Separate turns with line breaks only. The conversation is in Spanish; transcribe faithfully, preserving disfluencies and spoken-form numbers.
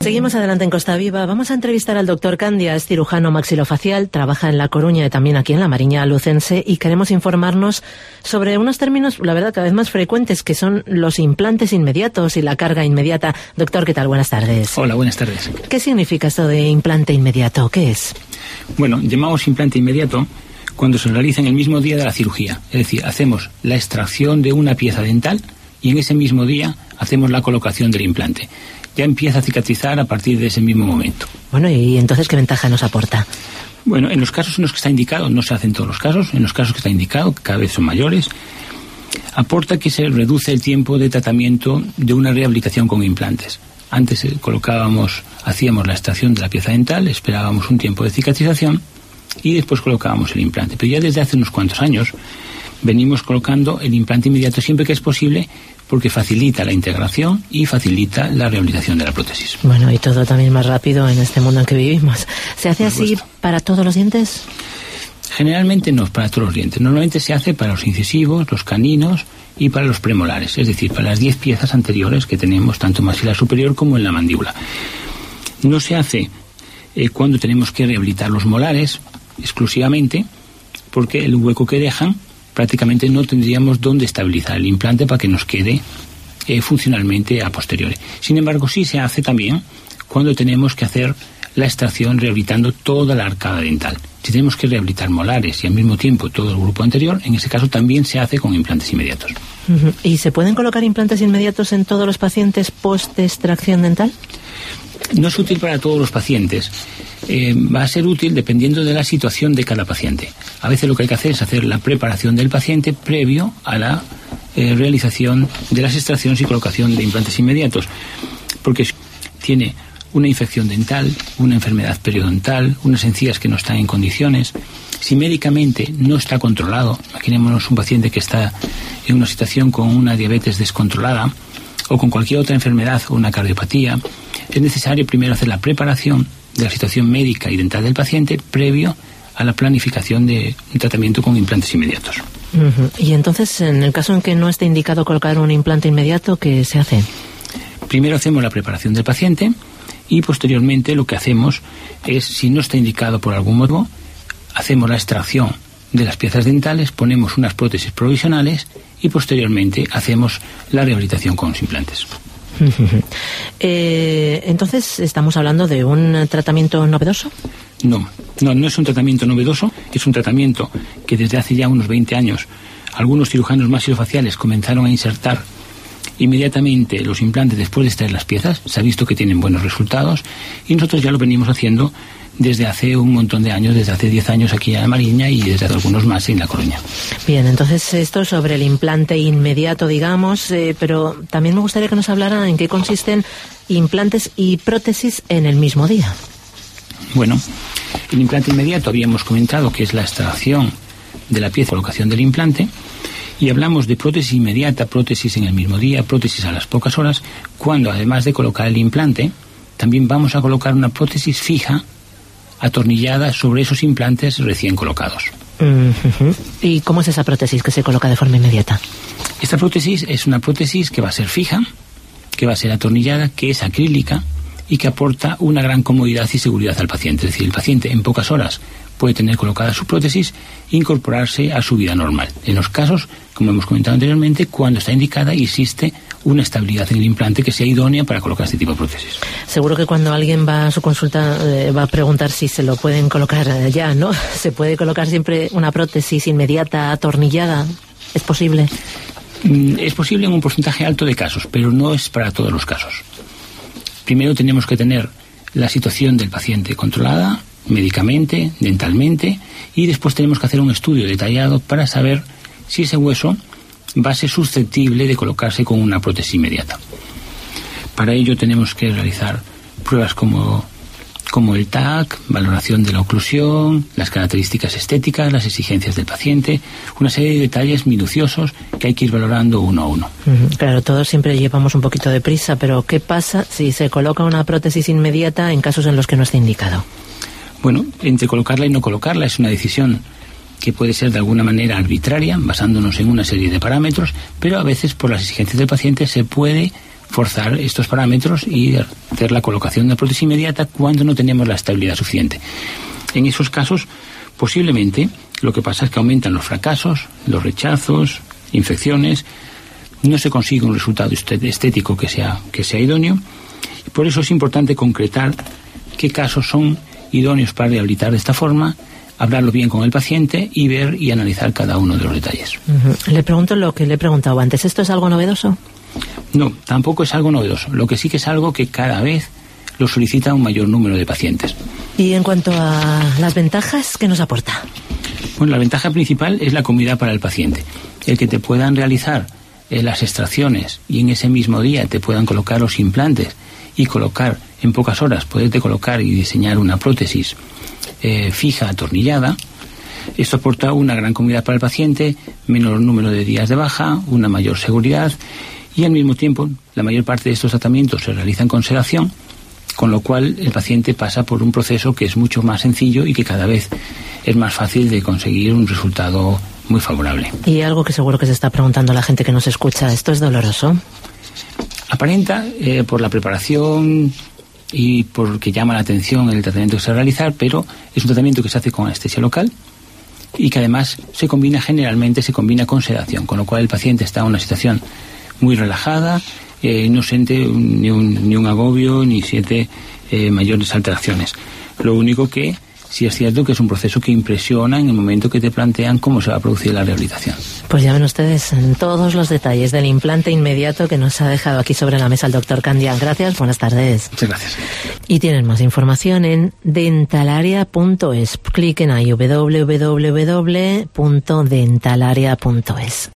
Seguimos adelante en Costa Viva. Vamos a entrevistar al doctor Candia, es cirujano maxilofacial, trabaja en La Coruña y también aquí en la Mariña Lucense, y queremos informarnos sobre unos términos, la verdad, cada vez más frecuentes, que son los implantes inmediatos y la carga inmediata. Doctor, ¿qué tal? Buenas tardes.
Hola, buenas tardes.
¿Qué significa esto de implante inmediato? ¿Qué es?
Bueno, llamamos implante inmediato cuando se realiza en el mismo día de la cirugía. Es decir, hacemos la extracción de una pieza dental y en ese mismo día hacemos la colocación del implante. Ya empieza a cicatrizar a partir de ese mismo momento.
Bueno, ¿y entonces qué ventaja nos aporta?
Bueno, en los casos en los que está indicado, no se hace en todos los casos, en los casos que está indicado, que cada vez son mayores, aporta que se reduce el tiempo de tratamiento de una rehabilitación con implantes. Antes eh, colocábamos, hacíamos la extracción de la pieza dental, esperábamos un tiempo de cicatrización y después colocábamos el implante. Pero ya desde hace unos cuantos años venimos colocando el implante inmediato siempre que es posible, porque facilita la integración y facilita la rehabilitación de la prótesis.
Bueno, y todo también más rápido en este mundo en que vivimos. ¿Se hace así para todos los dientes?
Generalmente no, para todos los dientes. Normalmente se hace para los incisivos, los caninos y para los premolares, es decir, para las diez piezas anteriores que tenemos tanto en maxilar superior como en la mandíbula. No se hace eh, cuando tenemos que rehabilitar los molares exclusivamente, porque el hueco que dejan prácticamente no tendríamos dónde estabilizar el implante para que nos quede eh, funcionalmente a posteriori. Sin embargo, sí se hace también cuando tenemos que hacer la extracción rehabilitando toda la arcada dental. Si tenemos que rehabilitar molares y al mismo tiempo todo el grupo anterior, en ese caso también se hace con implantes inmediatos.
Uh-huh. ¿Y se pueden colocar implantes inmediatos en todos los pacientes post-extracción dental?
No es útil para todos los pacientes. Eh, va a ser útil dependiendo de la situación de cada paciente. A veces lo que hay que hacer es hacer la preparación del paciente previo a la eh, realización de las extracciones y colocación de implantes inmediatos, porque si tiene una infección dental, una enfermedad periodontal, unas encías que no están en condiciones, si médicamente no está controlado, imaginémonos un paciente que está en una situación con una diabetes descontrolada o con cualquier otra enfermedad o una cardiopatía, es necesario primero hacer la preparación de la situación médica y dental del paciente previo a la planificación de un tratamiento con implantes inmediatos.
Uh-huh. Y entonces, en el caso en que no esté indicado colocar un implante inmediato, ¿qué se hace?
Primero hacemos la preparación del paciente y posteriormente lo que hacemos es, si no está indicado por algún motivo, hacemos la extracción de las piezas dentales, ponemos unas prótesis provisionales y posteriormente hacemos la rehabilitación con los implantes.
eh, entonces, ¿estamos hablando de un tratamiento novedoso?
No, no, no es un tratamiento novedoso, es un tratamiento que desde hace ya unos veinte años algunos cirujanos maxilofaciales comenzaron a insertar inmediatamente los implantes después de extraer las piezas. Se ha visto que tienen buenos resultados y nosotros ya lo venimos haciendo desde hace un montón de años, desde hace diez años aquí en la Mariña y desde hace algunos más en La Coruña.
Bien, entonces esto sobre el implante inmediato, digamos, eh, pero también me gustaría que nos hablara en qué consisten implantes y prótesis en el mismo día.
Bueno, el implante inmediato habíamos comentado que es la extracción de la pieza, colocación del implante, y hablamos de prótesis inmediata, prótesis en el mismo día, prótesis a las pocas horas, cuando además de colocar el implante, también vamos a colocar una prótesis fija atornillada sobre esos implantes recién colocados.
Uh-huh. ¿Y cómo es esa prótesis que se coloca de forma inmediata?
Esta prótesis es una prótesis que va a ser fija, que va a ser atornillada, que es acrílica y que aporta una gran comodidad y seguridad al paciente. Es decir, el paciente en pocas horas puede tener colocada su prótesis e incorporarse a su vida normal. En los casos, como hemos comentado anteriormente, cuando está indicada y existe una estabilidad en el implante que sea idónea para colocar este tipo de prótesis.
Seguro que cuando alguien va a su consulta eh, va a preguntar si se lo pueden colocar ya, ¿no? ¿Se puede colocar siempre una prótesis inmediata, atornillada? ¿Es posible?
Es posible en un porcentaje alto de casos, pero no es para todos los casos. Primero tenemos que tener la situación del paciente controlada, médicamente, dentalmente, y después tenemos que hacer un estudio detallado para saber si ese hueso va a ser susceptible de colocarse con una prótesis inmediata. Para ello tenemos que realizar pruebas como, como el T A C, valoración de la oclusión, las características estéticas, las exigencias del paciente, una serie de detalles minuciosos que hay que ir valorando uno a uno.
Claro, todos siempre llevamos un poquito de prisa, pero ¿qué pasa si se coloca una prótesis inmediata en casos en los que no esté indicado?
Bueno, entre colocarla y no colocarla es una decisión que puede ser de alguna manera arbitraria, basándonos en una serie de parámetros, pero a veces por las exigencias del paciente se puede forzar estos parámetros y hacer la colocación de la prótesis inmediata cuando no tenemos la estabilidad suficiente. En esos casos, posiblemente, lo que pasa es que aumentan los fracasos, los rechazos, infecciones, no se consigue un resultado estético que sea, que sea idóneo, y por eso es importante concretar qué casos son idóneos para rehabilitar de esta forma, hablarlo bien con el paciente y ver y analizar cada uno de los detalles.
Uh-huh. Le pregunto lo que le he preguntado antes, ¿esto es algo novedoso?
No, tampoco es algo novedoso. Lo que sí que es algo que cada vez lo solicita un mayor número de pacientes.
Y en cuanto a las ventajas, ¿qué nos aporta?
Bueno, la ventaja principal es la comodidad para el paciente. El que te puedan realizar eh, las extracciones y en ese mismo día te puedan colocar los implantes y colocar en pocas horas, poderte colocar y diseñar una prótesis eh, fija, atornillada. Esto aporta una gran comodidad para el paciente, menor número de días de baja, una mayor seguridad y al mismo tiempo la mayor parte de estos tratamientos se realizan con sedación, con lo cual el paciente pasa por un proceso que es mucho más sencillo y que cada vez es más fácil de conseguir un resultado muy favorable.
Y algo que seguro que se está preguntando la gente que nos escucha, ¿esto es doloroso?
Aparenta, eh, por la preparación y porque llama la atención el tratamiento que se va a realizar, pero es un tratamiento que se hace con anestesia local y que además se combina generalmente, se combina con sedación, con lo cual el paciente está en una situación muy relajada, eh, no siente un, ni, un, ni un agobio, ni siente eh, mayores alteraciones. Lo único que sí es cierto que es un proceso que impresiona en el momento que te plantean cómo se va a producir la rehabilitación.
Pues ya ven ustedes en todos los detalles del implante inmediato que nos ha dejado aquí sobre la mesa el doctor Candia. Gracias, buenas tardes.
Muchas gracias.
Y tienen más información en dentalaria punto es. Cliquen ahí w w w punto dentalaria punto es.